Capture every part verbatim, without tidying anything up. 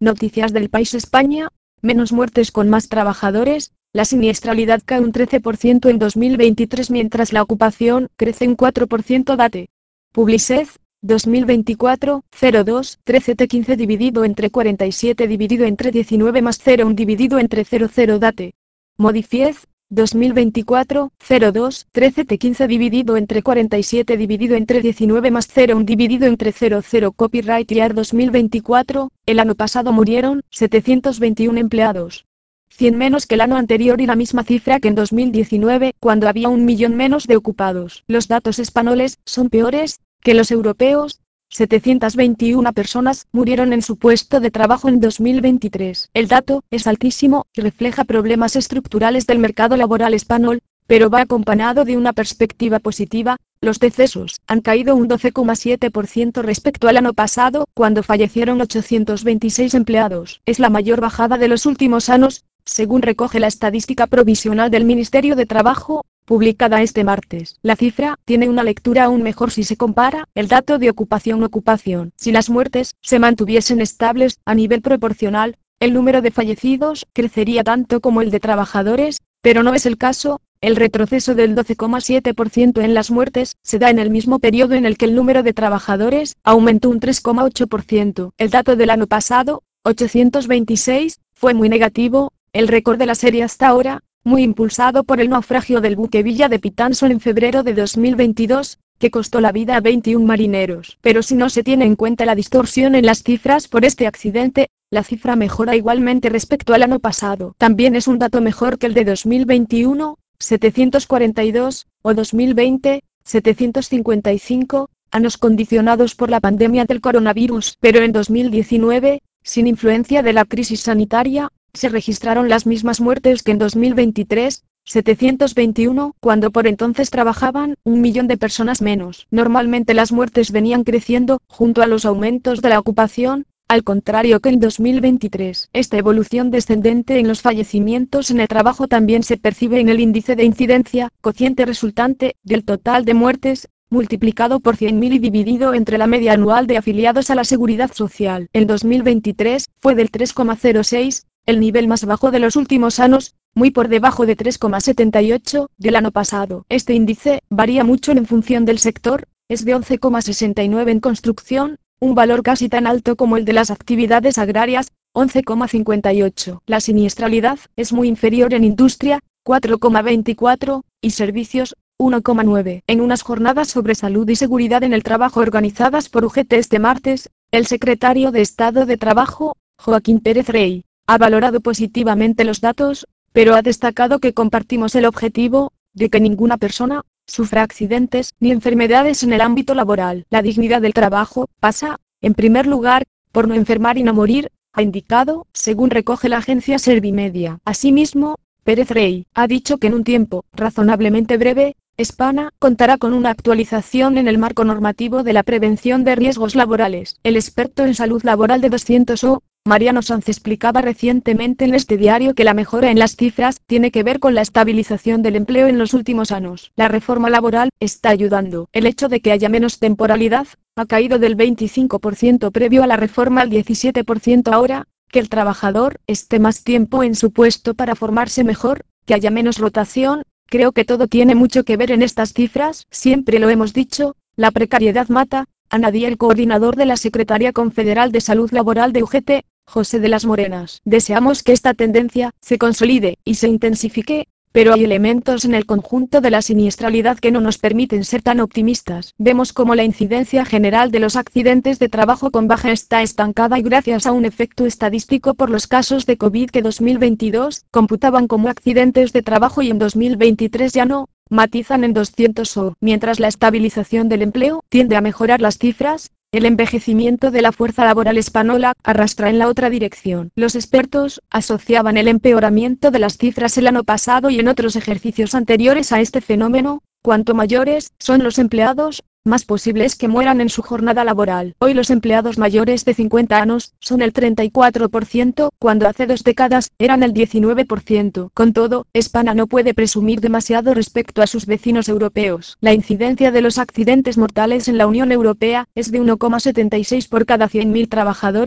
Noticias del País España, menos muertes con más trabajadores, la siniestralidad cae un trece por ciento en dos mil veintitrés mientras la ocupación crece un cuatro por ciento. Date. Publicez, dos mil veinticuatro, cero dos, trece T quince dividido entre cuarenta y siete dividido entre diecinueve más cero uno dividido entre cero cero. Date. Modifiez, dos mil veinticuatro, cero dos, trece T quince dividido entre cuarenta y siete dividido entre diecinueve más cero uno dividido entre cero cero. Copyright Year dos mil veinticuatro, el año pasado murieron setecientos veintiuno empleados. cien menos que el año anterior y la misma cifra que en dos mil diecinueve, cuando había un millón menos de ocupados. Los datos españoles son peores que los europeos. setecientas veintiuna personas murieron en su puesto de trabajo en dos mil veintitrés. El dato es altísimo y refleja problemas estructurales del mercado laboral español, pero va acompañado de una perspectiva positiva. Los decesos han caído un doce coma siete por ciento respecto al año pasado, cuando fallecieron ochocientos veintiséis empleados. Es la mayor bajada de los últimos años, según recoge la estadística provisional del Ministerio de Trabajo, publicada este martes. La cifra tiene una lectura aún mejor si se compara el dato de ocupación-ocupación. Si las muertes se mantuviesen estables a nivel proporcional, el número de fallecidos crecería tanto como el de trabajadores, pero no es el caso. El retroceso del doce coma siete por ciento en las muertes se da en el mismo periodo en el que el número de trabajadores aumentó un tres coma ocho por ciento. El dato del año pasado, ochocientos veintiséis, fue muy negativo, el récord de la serie hasta ahora, muy impulsado por el naufragio del buque Villa de Pitanson en febrero de dos mil veintidós, que costó la vida a veintiún marineros. Pero si no se tiene en cuenta la distorsión en las cifras por este accidente, la cifra mejora igualmente respecto al año pasado. También es un dato mejor que el de dos mil veintiuno, setecientos cuarenta y dos, o dos mil veinte, setecientos cincuenta y cinco, años condicionados por la pandemia del coronavirus. Pero en dos mil diecinueve, sin influencia de la crisis sanitaria, se registraron las mismas muertes que en dos mil veintitrés, setecientos veintiuno, cuando por entonces trabajaban un millón de personas menos. Normalmente las muertes venían creciendo, junto a los aumentos de la ocupación, al contrario que en dos mil veintitrés. Esta evolución descendente en los fallecimientos en el trabajo también se percibe en el índice de incidencia, cociente resultante del total de muertes, multiplicado por cien mil y dividido entre la media anual de afiliados a la Seguridad Social. En dos mil veintitrés, fue del tres coma cero seis, el nivel más bajo de los últimos años, muy por debajo de tres coma setenta y ocho del año pasado. Este índice varía mucho en función del sector, es de once coma sesenta y nueve en construcción, un valor casi tan alto como el de las actividades agrarias, once coma cincuenta y ocho. La siniestralidad es muy inferior en industria, cuatro coma veinticuatro, y servicios, uno coma nueve. En unas jornadas sobre salud y seguridad en el trabajo organizadas por U G T este martes, el secretario de Estado de Trabajo, Joaquín Pérez Rey, ha valorado positivamente los datos, pero ha destacado que compartimos el objetivo de que ninguna persona sufra accidentes ni enfermedades en el ámbito laboral. La dignidad del trabajo pasa, en primer lugar, por no enfermar y no morir, ha indicado, según recoge la agencia Servimedia. Asimismo, Pérez Rey ha dicho que en un tiempo razonablemente breve, España contará con una actualización en el marco normativo de la prevención de riesgos laborales. El experto en salud laboral de doscientos O, Mariano Sanz, explicaba recientemente en este diario que la mejora en las cifras tiene que ver con la estabilización del empleo en los últimos años. La reforma laboral está ayudando. El hecho de que haya menos temporalidad ha caído del veinticinco por ciento previo a la reforma al diecisiete por ciento ahora, que el trabajador esté más tiempo en su puesto para formarse mejor, que haya menos rotación. Creo que todo tiene mucho que ver en estas cifras. Siempre lo hemos dicho, la precariedad mata. Añadía el coordinador de la Secretaría Confederal de Salud Laboral de U G T, José de las Morenas. Deseamos que esta tendencia se consolide y se intensifique, pero hay elementos en el conjunto de la siniestralidad que no nos permiten ser tan optimistas. Vemos como la incidencia general de los accidentes de trabajo con baja está estancada y gracias a un efecto estadístico por los casos de COVID que dos mil veintidós computaban como accidentes de trabajo y en dos mil veintitrés ya no, matizan en doscientos O. Mientras la estabilización del empleo tiende a mejorar las cifras, el envejecimiento de la fuerza laboral española arrastra en la otra dirección. Los expertos asociaban el empeoramiento de las cifras el año pasado y en otros ejercicios anteriores a este fenómeno. Cuanto mayores son los empleados, más posible es que mueran en su jornada laboral. Hoy los empleados mayores de cincuenta años son el treinta y cuatro por ciento, cuando hace dos décadas eran el diecinueve por ciento. Con todo, España no puede presumir demasiado respecto a sus vecinos europeos. La incidencia de los accidentes mortales en la Unión Europea es de uno coma setenta y seis por cada cien mil trabajadores,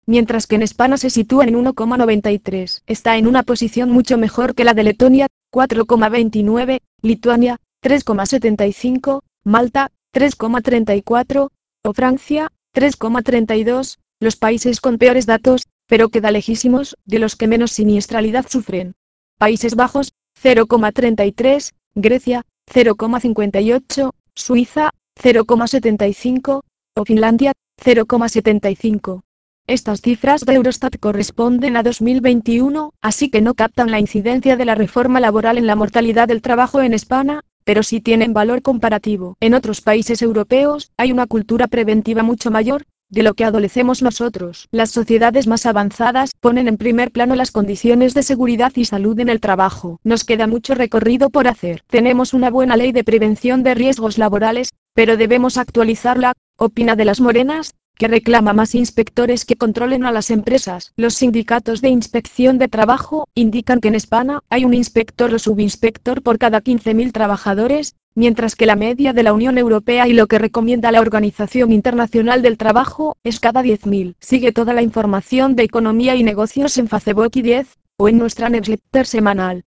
mientras que en España se sitúa en uno coma noventa y tres. Está en una posición mucho mejor que la de Letonia, cuatro coma veintinueve, Lituania, tres coma setenta y cinco, Malta, tres coma treinta y cuatro, o Francia, tres coma treinta y dos, los países con peores datos, pero queda lejísimos, de los que menos siniestralidad sufren. Países Bajos, cero coma treinta y tres, Grecia, cero coma cincuenta y ocho, Suiza, cero coma setenta y cinco, o Finlandia, cero coma setenta y cinco. Estas cifras de Eurostat corresponden a dos mil veintiuno, así que no captan la incidencia de la reforma laboral en la mortalidad del trabajo en España, pero sí tienen valor comparativo. En otros países europeos, hay una cultura preventiva mucho mayor, de lo que adolecemos nosotros. Las sociedades más avanzadas ponen en primer plano las condiciones de seguridad y salud en el trabajo. Nos queda mucho recorrido por hacer. Tenemos una buena ley de prevención de riesgos laborales, pero debemos actualizarla, opina De las Morenas, que reclama más inspectores que controlen a las empresas. Los sindicatos de inspección de trabajo indican que en España hay un inspector o subinspector por cada quince mil trabajadores, mientras que la media de la Unión Europea y lo que recomienda la Organización Internacional del Trabajo es cada diez mil. Sigue toda la información de economía y negocios en Facebook y diez, o en nuestra newsletter semanal.